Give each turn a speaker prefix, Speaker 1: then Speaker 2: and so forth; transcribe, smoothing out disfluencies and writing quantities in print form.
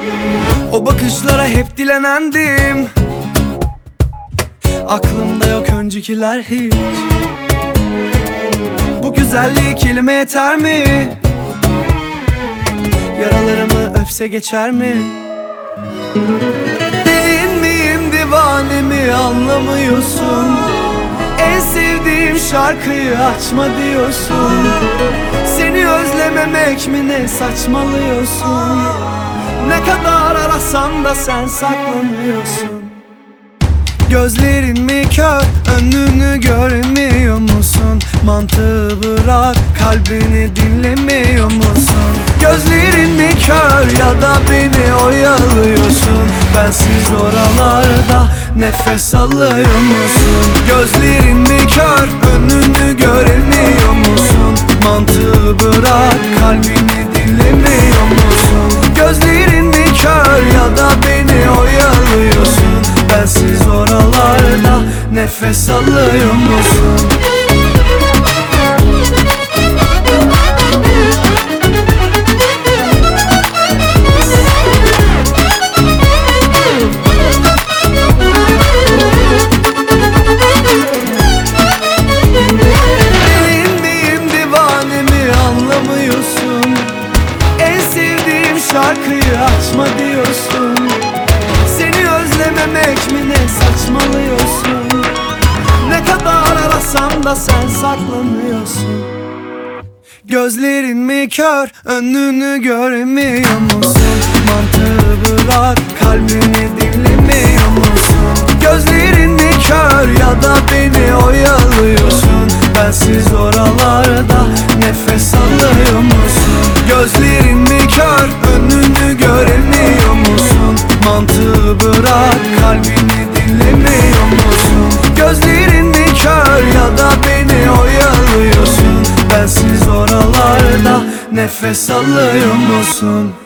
Speaker 1: O bakışlara hep dilenendim. Aklımda yok öncekiler hiç. Bu güzelliği kelime yeter mi? Yaralarımı öpse geçer mi? Değil miyim, divane mi, anlamıyorsun? En sevdiğim şarkıyı açma diyorsun. Seni özlememek mi ne, saçmalıyorsun? Ne kadar arasam da sen saklanıyorsun. Gözlerin mi kör, önünü görmüyor musun? Mantığı bırak, kalbini dinlemiyor musun? Gözlerin mi kör ya da beni oyalıyorsun? Bensiz oralarda nefes alıyor musun? Gözlerin mi kör, önünü göremiyor musun? Mantığı bırak, kalbini dinlemiyor musun? Gözlerin mi kör ya da beni oyalıyorsun? Bensiz oralarda nefes alıyor musun? Delin miyim, divane mi, anlamıyorsun? En sevdiğim şarkıyı açma diyorsun. Seni özlememek mi ne, saçmalıyorsun? Ne kadar arasam da sen saklanıyorsun. Gözlerin mi kör, önünü göremiyor musun? Mantığı bırak, kalbini dinlemiyor musun? Gözlerin mi kör ya da beni oyalıyorsun? Bensiz oralarda nefes alıyor musun? Gözlerin mi kör, önünü göremiyor musun? Mantığı bırak, kalbini dinlemiyor musun? Gözlerin mi kör ya da beni oyalıyorsun? Bensiz oralarda nefes alıyor musun?